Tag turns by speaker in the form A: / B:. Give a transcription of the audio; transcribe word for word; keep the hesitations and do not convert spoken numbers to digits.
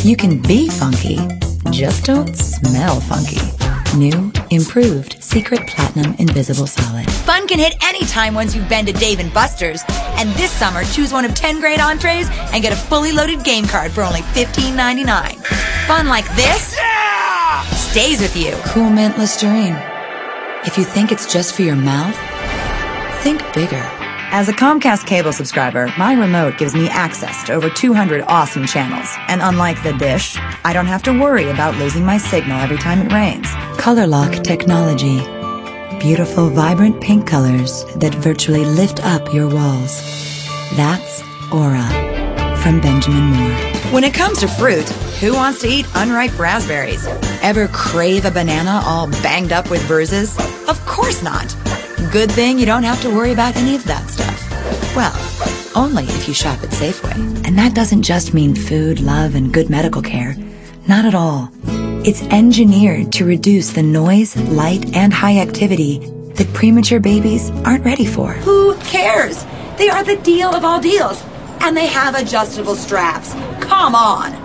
A: You can be funky, just don't smell funky. New, improved Secret Platinum Invisible Solid.
B: Fun can hit anytime once you've been to Dave and Buster's. And this summer, choose one of ten great entrees and get a fully loaded game card for only fifteen ninety-nine. Fun like this yeah! stays with you.
A: Cool mint Listerine. If you think it's just for your mouth, think bigger.
B: As a Comcast cable subscriber, my remote gives me access to over two hundred awesome channels. And unlike the dish, I don't have to worry about losing my signal every time it rains.
A: Color Lock technology. Beautiful, vibrant pink colors that virtually lift up your walls. That's Aura from Benjamin Moore.
B: When it comes to fruit, who wants to eat unripe raspberries? Ever crave a banana all banged up with bruises? Of course not. Good thing you don't have to worry about any of that stuff. Well, only if you shop at Safeway.
A: And that doesn't just mean food, love, and good medical care. Not at all. It's engineered to reduce the noise, light, and high activity that premature babies aren't ready for.
B: Who cares? They are the deal of all deals. And they have adjustable straps. Come on.